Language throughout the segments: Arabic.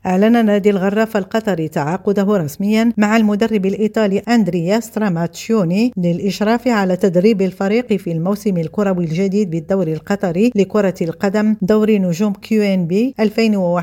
أعلن نادي الغرافة القطري تعاقده رسميا مع المدرب الإيطالي أندريا ستراماتشيوني للإشراف على تدريب الفريق في الموسم الكروي الجديد بالدوري القطري لكرة القدم دوري نجوم QNB 2021-2022.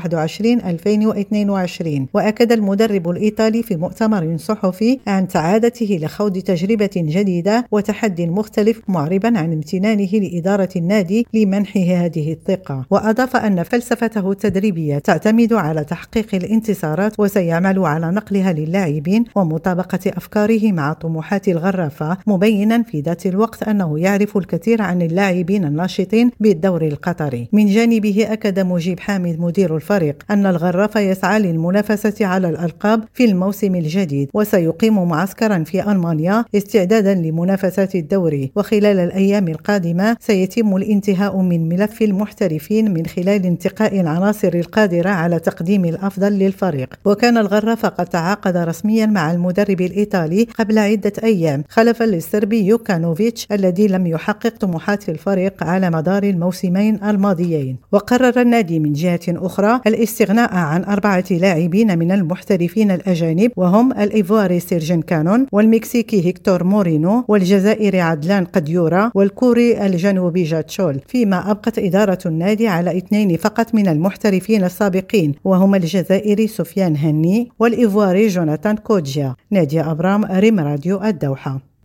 وأكد المدرب الإيطالي في مؤتمر صحفي عن سعادته لخوض تجربة جديدة وتحدي مختلف، معربا عن امتنانه لإدارة النادي لمنحه هذه الثقة. وأضاف أن فلسفته التدريبية تعتمد على تحقيق الانتصارات، وسيعمل على نقلها للاعبين ومطابقة أفكاره مع طموحات الغرافة، مبينا في ذات الوقت أنه يعرف الكثير عن اللاعبين الناشطين بالدوري القطري. من جانبه أكد مجيب حامد مدير الفريق أن الغرافة يسعى للمنافسة على الألقاب في الموسم الجديد، وسيقيم معسكرا في ألمانيا استعدادا لمنافسة الدوري. وخلال الأيام القادمة سيتم الانتهاء من ملف المحترفين من خلال انتقاء العناصر القادرة على تقديم الأفضل للفريق. وكان الغرافة قد تعاقد رسميا مع المدرب الإيطالي قبل عدة أيام، خلفا للسربي يوكانوفيتش الذي لم يحقق طموحات الفريق على مدار الموسمين الماضيين. وقرر النادي من جهة أخرى الاستغناء عن 4 لاعبين من المحترفين الأجانب، وهم الإيفواري سيرجن كانون، والمكسيكي هيكتور مورينو، والجزائري عدلان قديورة، والكوري الجنوبي جاتشول، فيما أبقت إدارة النادي على 2 فقط من المحترفين السابقين، وهما الجزائري سفيان هني والإيفواري جوناثان كوجيا. نادية أبرام، ريم راديو الدوحة.